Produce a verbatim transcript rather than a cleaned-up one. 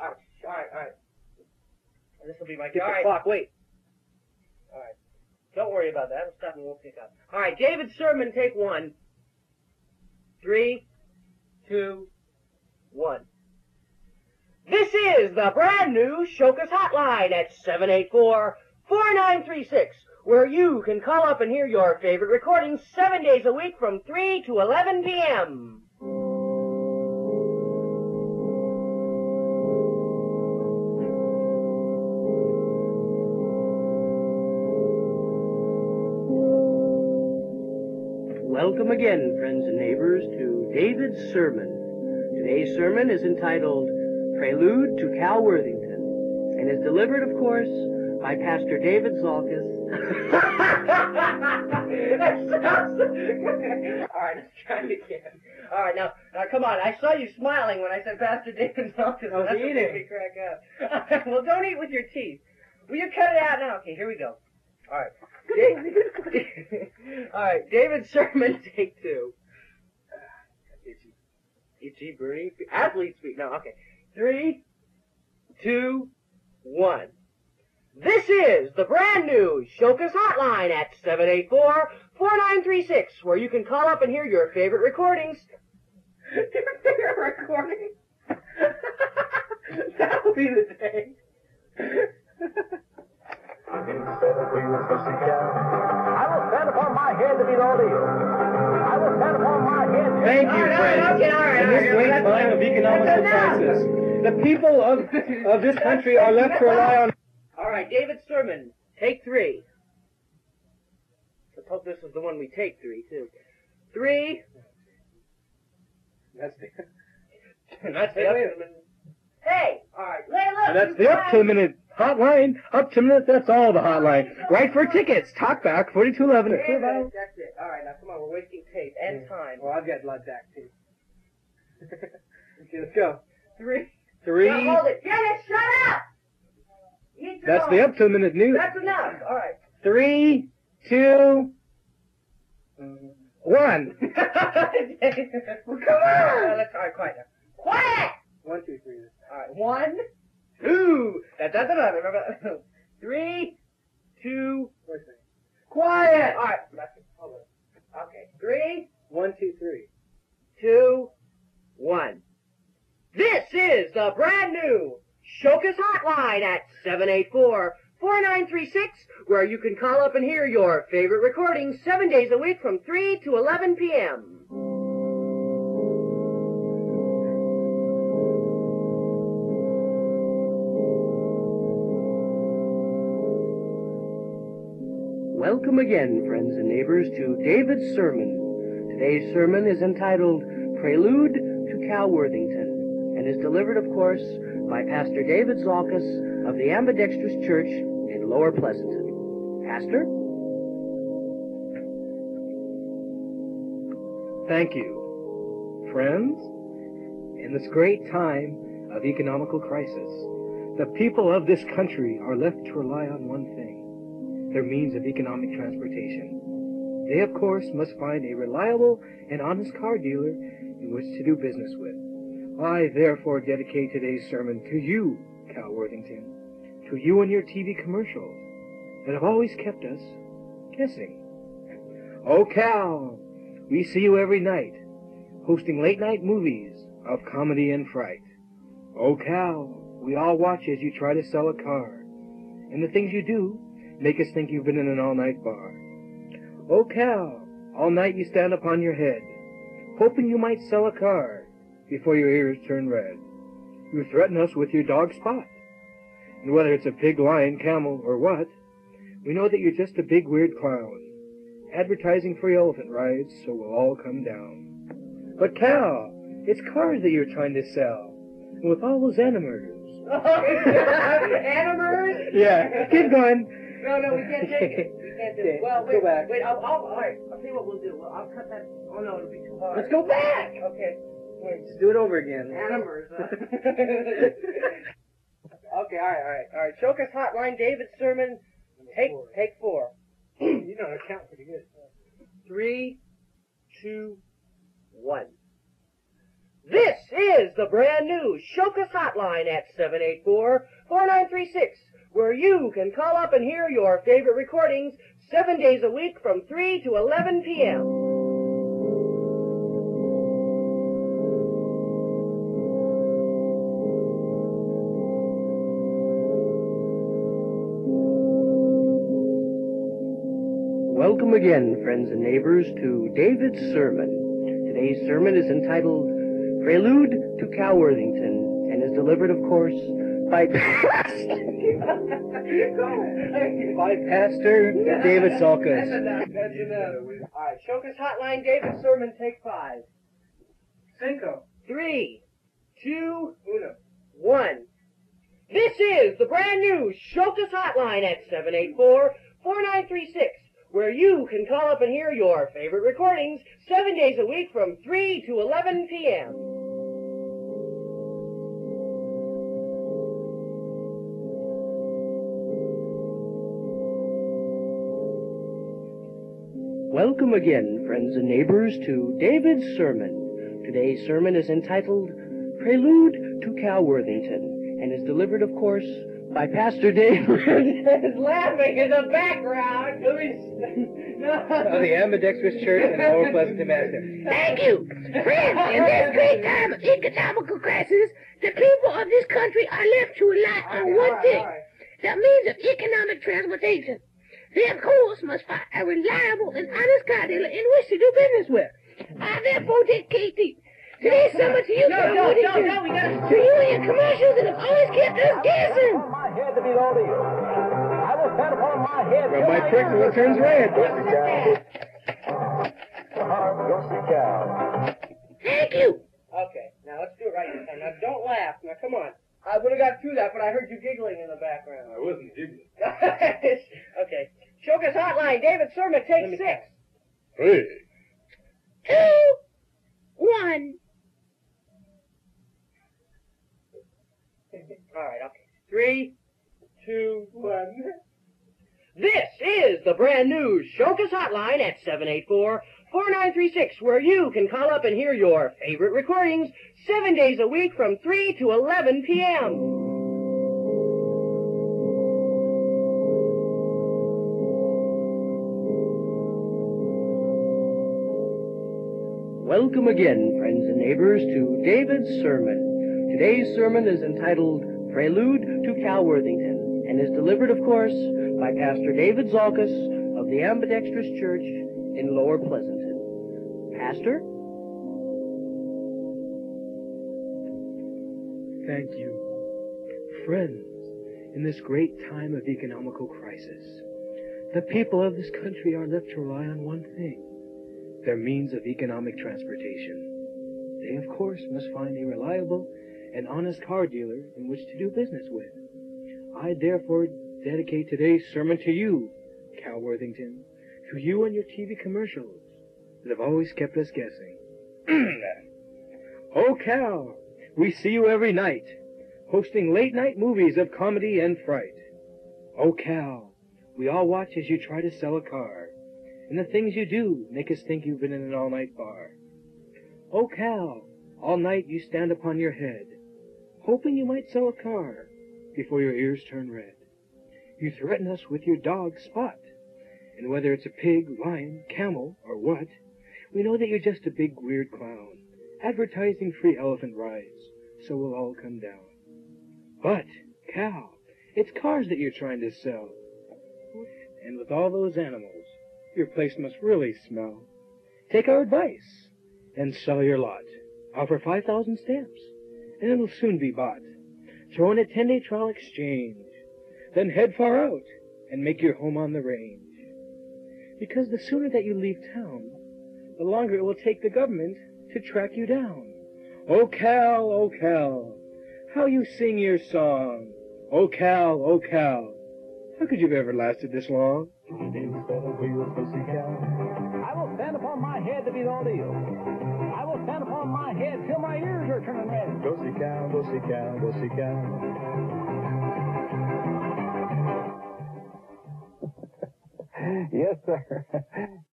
All right, all right, all right. This will be my Get all the right. clock, wait. All right. Don't worry about that. It'll stop and we'll pick up. All right, David Sermon, take one. Three, two, one. This is the brand new Shokus Hotline at seven eight four, four nine three six, where you can call up and hear your favorite recordings seven days a week from three to eleven p.m. Welcome again, friends and neighbors, to David's Sermon. Today's sermon is entitled Prelude to Cal Worthington, and is delivered, of course, by Pastor David Zalkus. All right, let's try it again. All right, now, now, come on. I saw you smiling when I said Pastor David Zalkus. I was That's what eating. made me crack up. Well, don't eat with your teeth. Will you cut it out now? Okay, here we go. All right. David, all right, David's sermon, take two. Itchy, itchy, Bernie. Athlete speak. No, okay. Three, two, one. This is the brand new Shokus Hotline at seven eight four, four nine three six, where you can call up and hear your favorite recordings. Your favorite recordings? That'll be the day. I will stand upon my head to be Lord of you. I will stand upon my head to Thank All you, right, friends. all right, okay, all right, In all this right, great that's time of enough. economical That's enough. crisis, the people of, of this country are left to rely on... All right, David's sermon, take three. Let's hope this is the one we take three, too. Three. That's the, That's the up to minute. Hey! All right, lay look. and that's you the up to guys. minute hotline. Up to minute, that's all the hotline. Right for tickets. Talk back, forty-two eleven. Yeah, that's that's it. All right, now come on, we're wasting tape and time. Well, I've got blood back, too. Okay, let's go. Three. Three. Now hold it. Dennis, shut up! Eat your That's own. the up to minute news. That's enough. All right. Three, two, one. Well, come on! Let's, all right, quiet now. Quiet! One, two, three. All right, one, two. That, that's enough. Remember, three, two. Quiet. All right. That's it. Hold on. Okay. Three, One, two, three. two, one. This is the brand new Shokus Hotline at seven eight four, four nine three six, where you can call up and hear your favorite recordings seven days a week from three to eleven p.m. Welcome again, friends and neighbors, to David's Sermon. Today's sermon is entitled Prelude to Cal Worthington, and is delivered, of course, by Pastor David Zalkus of the Ambidextrous Church in Lower Pleasanton. Pastor? Thank you. Friends, in this great time of economical crisis, the people of this country are left to rely on one thing, their means of economic transportation. They, of course, must find a reliable and honest car dealer in which to do business with. I, therefore, dedicate today's sermon to you, Cal Worthington, to you and your T V commercials that have always kept us guessing. Oh, Cal, we see you every night, hosting late-night movies of comedy and fright. Oh, Cal, we all watch as you try to sell a car, and the things you do make us think you've been in an all-night bar. Oh, Cal, all night you stand upon your head, hoping you might sell a car before your ears turn red. You threaten us with your dog Spot. And whether it's a pig, lion, camel, or what, we know that you're just a big weird clown, advertising free elephant rides so we'll all come down. But Cal, it's cars that you're trying to sell, and with all those animers. Animers? Yeah, keep going. No, no, we can't take it. We can't do it. Okay, Well, go wait, back. wait, I'll, I'll, all right, I'll tell you what we'll do. Well, I'll cut that. Oh, no, it'll be too hard. Let's go back. Okay. Wait, Let's do it over again. Animers, huh? Okay, all right, all right, all right. Shokus Hotline, David's sermon. Take, take four. You know how to count pretty good. Three, two, one. This is the brand new Shokus Hotline at seven eight four, four nine three six, where you can call up and hear your favorite recordings seven days a week from three to eleven p.m. Welcome again, friends and neighbors, to David's Sermon. Today's sermon is entitled Prelude to Calworthington and is delivered, of course, by by Pastor David Salkus. That's enough. That's enough. All right, Shokus Hotline, David's Sermon, take five. Cinco. Three, two, uno, one. This is the brand new Shokus Hotline at seven eight four, four nine three six, where you can call up and hear your favorite recordings seven days a week from three to eleven p.m. Welcome again, friends and neighbors, to David's Sermon. Today's sermon is entitled Prelude to Calworthington and is delivered, of course, by Pastor David. is laughing in the background. Of the Ambidextrous Church in Lower Pleasanton, Massachusetts. Thank you. Friends, in this great time of economical crisis, the people of this country are left to rely on one thing, the means of economic transportation. They, of course, must find a reliable and honest car dealer in which to do business with. I therefore dedicate the today's summer to you, No, no, no, no, we gotta... to you and your commercials that have always kept us guessing. On my head to be all to you. I will stand upon my head. From my prick till it turns red. Go see cow. Thank you. Okay, now let's do it right this time. Now don't laugh. Now come on. I would have got through that, but I heard you giggling in the background. I wasn't giggling. Okay. Shokus Hotline, David Sermon, take six. Hey. Two, one. All right, okay. Three, two, one. This is the brand new Shokus Hotline at seven eight four, four nine three six, where you can call up and hear your favorite recordings seven days a week from three to eleven p.m. Welcome again, friends and neighbors, to David's Sermon. Today's sermon is entitled Prelude to Calworthington and is delivered, of course, by Pastor David Zalkus of the Ambidextrous Church in Lower Pleasanton. Pastor? Thank you. Friends, in this great time of economical crisis, the people of this country are left to rely on one thing, their means of economic transportation. They, of course, must find a reliable and honest car dealer in which to do business with. I therefore dedicate today's sermon to you, Calworthington, to you and your T V commercials that have always kept us guessing. Oh, Cal, we see you every night, hosting late-night movies of comedy and fright. Oh, Cal, we all watch as you try to sell a car, and the things you do make us think you've been in an all-night bar. Oh, Cal, all night you stand upon your head, hoping you might sell a car before your ears turn red. You threaten us with your dog, Spot, and whether it's a pig, lion, camel, or what, we know that you're just a big weird clown, advertising free elephant rides, so we'll all come down. But, Cal, it's cars that you're trying to sell. And with all those animals, your place must really smell. Take our advice and sell your lot. Offer five thousand stamps, and it'll soon be bought. Throw in a ten-day trial exchange. Then head far out and make your home on the range. Because the sooner that you leave town, the longer it will take the government to track you down. Oh, Cal, oh, Cal, how you sing your song. Oh, Cal, oh, Cal, how could you have ever lasted this long? I will stand upon my head to be all to you. I will stand upon my head till my ears are turning red. Go see cow, go see cow, go see cow. Yes, sir.